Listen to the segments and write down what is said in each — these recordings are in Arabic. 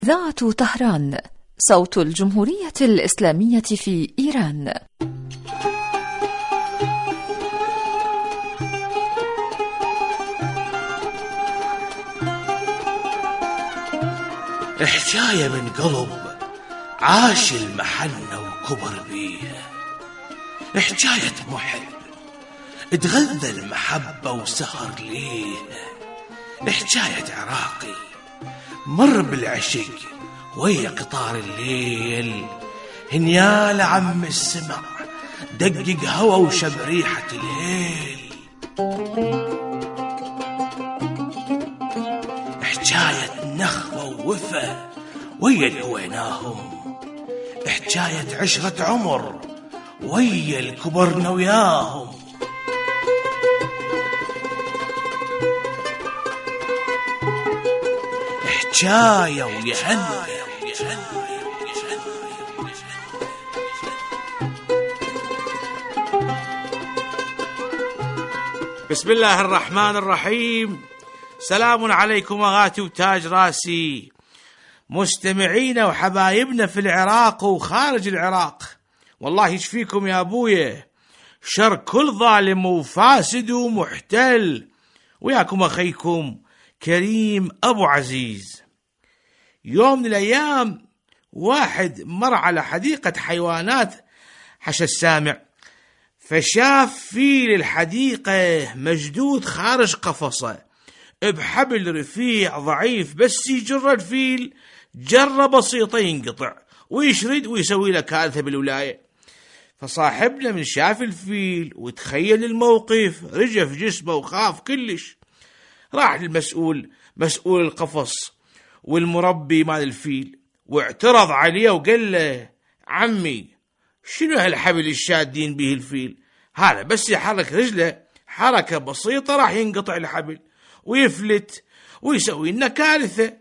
إذاعة طهران، صوت الجمهورية الإسلامية في إيران. حكاية من قلب عاش المحنة وكبر بيها، حكاية محب اتغذى المحبة وسهر ليها، حكاية عراقي مر بالعشق ويا قطار الليل، هنيال عم السمع دقق هوا وشم ريحة الهيل. حكاية نخوة ووفا ويا الهويناهم، حكاية عشرة عمر ويا الكبرنا وياهم. حكاية ويهنى. بسم الله الرحمن الرحيم. سلام عليكم أغاتي وتاج راسي، مستمعينا وحبايبنا في العراق وخارج العراق، والله يشفيكم يا أبويا شر كل ظالم وفاسد ومحتل. وياكم أخيكم كريم أبو عزيز. يوم من الأيام واحد مر على حديقة حيوانات حش السامع، فشاف فيل الحديقة مجدود خارج قفصه بحبل رفيع ضعيف، بس يجر الفيل جرة بسيطة ينقطع ويشرد ويسوي له كارثة بالولاية. فصاحبنا من شاف الفيل وتخيل الموقف رجف جسمه وخاف كلش، راح للمسؤول مسؤول القفص والمربي مال الفيل واعترض عليه وقال له: عمي شنو هالحبل الشادين به الفيل؟ هذا بس يحرك رجله حركة بسيطة راح ينقطع الحبل ويفلت ويسوي لنا كارثة.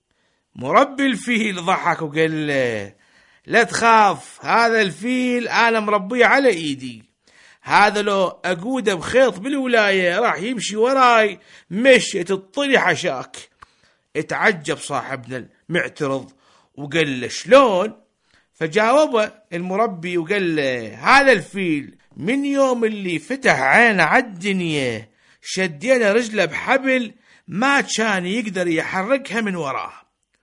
مربي الفيل ضحك وقال له: لا تخاف، هذا الفيل أنا مربيه على إيدي، هذا لو أقوده بخيط بالولاية راح يمشي وراي مشية الطلي حشاك. اتعجب صاحبنا المعترض وقال له: شلون؟ فجاوبه المربي وقال له: هذا الفيل من يوم اللي فتح عينه عالدنيا شدينا رجله بحبل ما كان يقدر يحركها من وراه،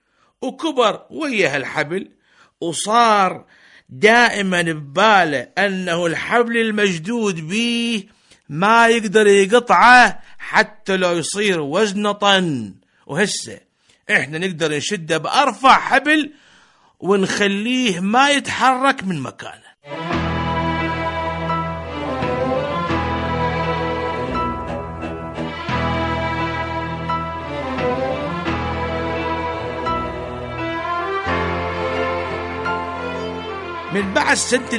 وكبر ويا هالحبل وصار دائما بباله أنه الحبل المجدود بيه ما يقدر يقطعه حتى لو يصير وزنه طن. وهسه احنا نقدر نشده بأرفع حبل ونخليه ما يتحرك من مكانه. من بعد سنة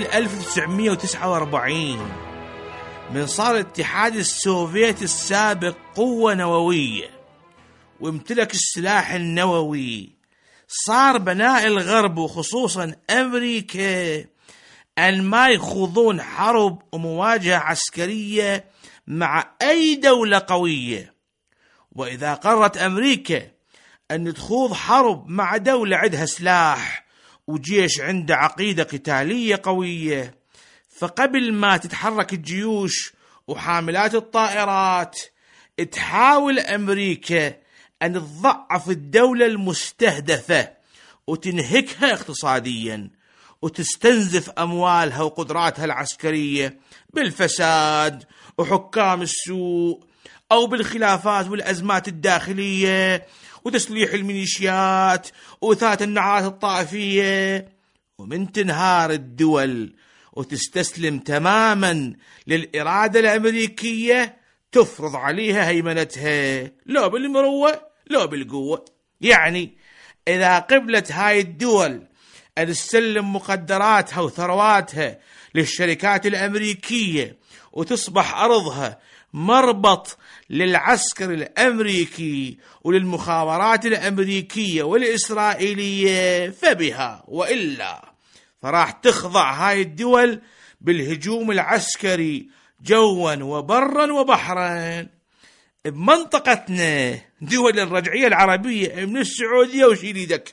1949 من صار الاتحاد السوفيتي السابق قوة نووية وامتلك السلاح النووي، صار بناء الغرب وخصوصا أمريكا أن ما يخوضون حرب ومواجهة عسكرية مع أي دولة قوية. وإذا قررت أمريكا أن تخوض حرب مع دولة عندها سلاح وجيش عنده عقيدة قتالية قوية، فقبل ما تتحرك الجيوش وحاملات الطائرات تحاول أمريكا أن تضعف الدولة المستهدفة وتنهكها اقتصاديا وتستنزف أموالها وقدراتها العسكرية بالفساد وحكام السوء أو بالخلافات والأزمات الداخلية وتسليح الميليشيات وإثارة النعات الطائفية. ومن تنهار الدول وتستسلم تماما للإرادة الأمريكية تفرض عليها هيمنتها لو بالمروة لو بالقوة. يعني إذا قبلت هاي الدول أن تسلم مقدراتها وثرواتها للشركات الأمريكية وتصبح أرضها مربط للعسكر الأمريكي وللمخابرات الأمريكية والإسرائيلية فبها، وإلا فراح تخضع هاي الدول بالهجوم العسكري جوا وبرا وبحرا. بمنطقتنا دول الرجعية العربية من السعودية وشيليدك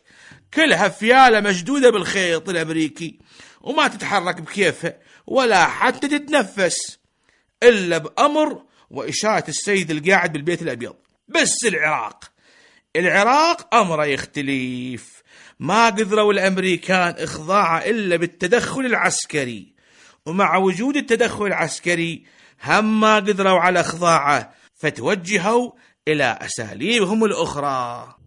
كلها فيالة مشدودة بالخيط الأمريكي، وما تتحرك بكيفها ولا حتى تتنفس إلا بأمر وإشارة السيد القاعد بالبيت الأبيض. بس العراق أمره يختلف، ما قدروا الأمريكان إخضاعه إلا بالتدخل العسكري، ومع وجود التدخل العسكري هم ما قدروا على إخضاعه، فتوجهوا إلى أساليبهم الأخرى.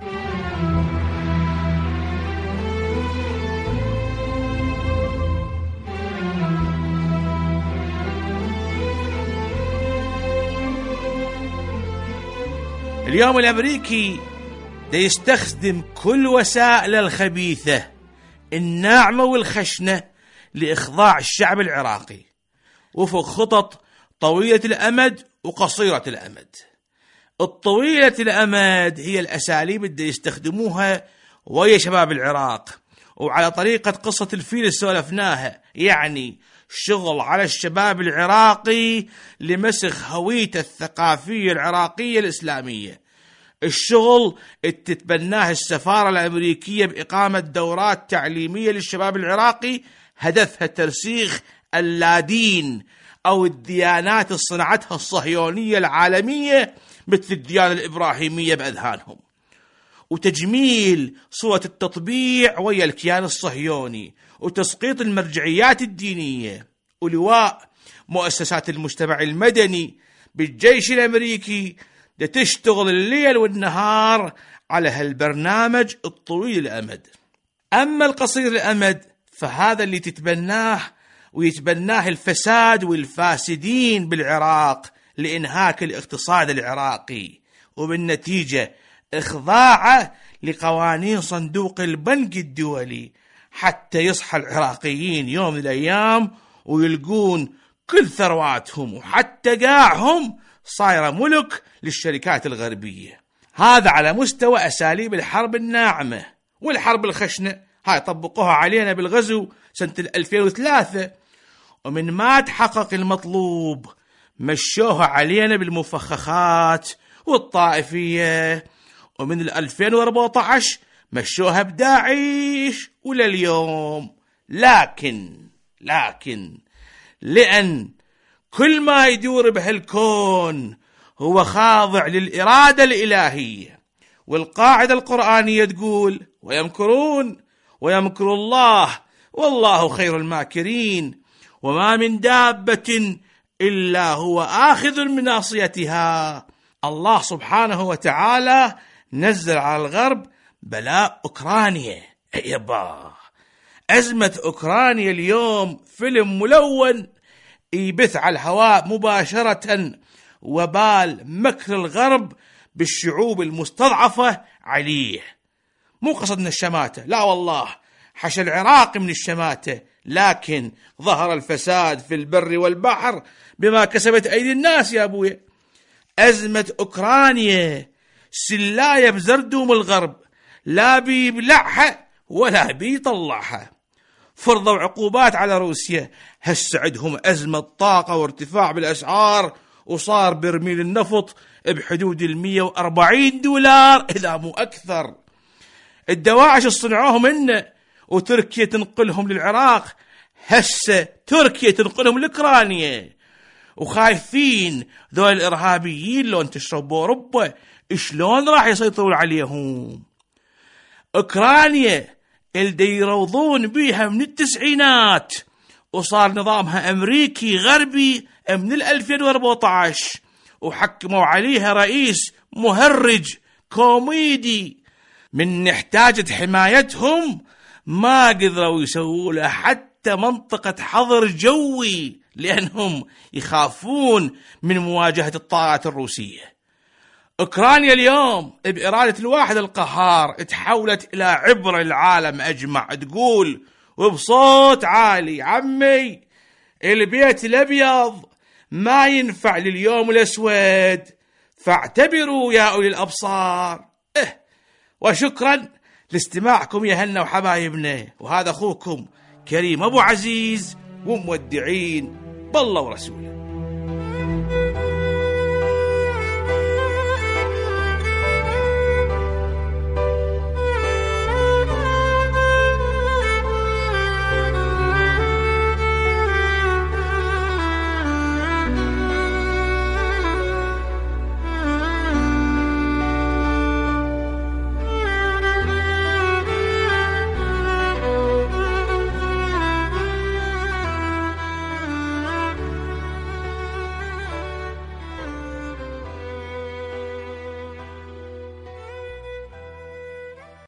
اليوم الأمريكي يستخدم كل وسائل الخبيثة الناعمة والخشنة لإخضاع الشعب العراقي، وفق خطط طويلة الأمد وقصيرة الأمد. الطويلة الأمد هي الأساليب اللي يستخدموها ويا شباب العراق، وعلى طريقة قصة الفيل اللي سولفناها، يعني شغل على الشباب العراقي لمسخ هويته الثقافية العراقية الإسلامية. الشغل تتبناه السفارة الأمريكية بإقامة دورات تعليمية للشباب العراقي هدفها ترسيخ اللادين أو الديانات اللي صنعتها الصهيونية العالمية مثل الديانة الإبراهيمية بأذهانهم، وتجميل صورة التطبيع ويا الكيان الصهيوني، وتسقيط المرجعيات الدينية، ولواء مؤسسات المجتمع المدني بالجيش الأمريكي تشتغل الليل والنهار على هالبرنامج الطويل الأمد. أما القصير الأمد فهذا اللي ويتبناه الفساد والفاسدين بالعراق لإنهاك الاقتصاد العراقي، وبالنتيجة إخضاعه لقوانين صندوق البنك الدولي، حتى يصحى العراقيين يوم من الأيام ويلقون كل ثرواتهم وحتى قاعهم صايرة ملك للشركات الغربية. هذا على مستوى أساليب الحرب الناعمة. والحرب الخشنة هاي طبقوها علينا بالغزو سنة 2003، ومن ما تحقق المطلوب مشوها علينا بالمفخخات والطائفية، ومن 2014 مشوها بداعش ولليوم. لكن لأن كل ما يدور بهالكون هو خاضع للإرادة الإلهية، والقاعدة القرآنية تقول: ويمكر الله والله خير الماكرين، وما من دابة إلا هو آخذ من ناصيتها. الله سبحانه وتعالى نزل على الغرب بلاء أوكرانيا. يبا أزمة أوكرانيا اليوم فيلم ملون يبث على الهواء مباشرة وبال مكر الغرب بالشعوب المستضعفة عليه. مو قصدنا الشماتة، لا والله، حشى العراق من الشماتة، لكن ظهر الفساد في البر والبحر بما كسبت أيدي الناس يا أبويا. أزمة أوكرانيا سلاية بزردوم الغرب، لا بيبلعها ولا بيطلعها. فرضوا عقوبات على روسيا، هسه عندهم أزمة طاقة وارتفاع بالأسعار، وصار برميل النفط بحدود 140 دولار إذا مو أكثر. الدواعش صنعوهم منه، وتركيا تنقلهم للعراق، هسه تركيا تنقلهم لأوكرانيا. وخايفين ذول الإرهابيين لو انتشروا بأوروبا شلون راح يسيطرون عليهم. أوكرانيا اللي يروضون بيها من التسعينات، وصار نظامها أمريكي غربي من 2014، وحكموا عليها رئيس مهرج كوميدي. من احتاجت حمايتهم ما قدروا يسووا له حتى منطقة حظر جوي، لأنهم يخافون من مواجهة الطائرات الروسية. أوكرانيا اليوم بإرادة الواحد القهار تحولت إلى عبرة للعالم أجمع، تقول وبصوت عالي: عمي، البيت الأبيض ما ينفع لليوم الأسود، فاعتبروا يا أولي الأبصار. وشكرا لاستماعكم يا هنا وحبايبنا، وهذا أخوكم كريم أبو عزيز، ومودعين بالله ورسوله.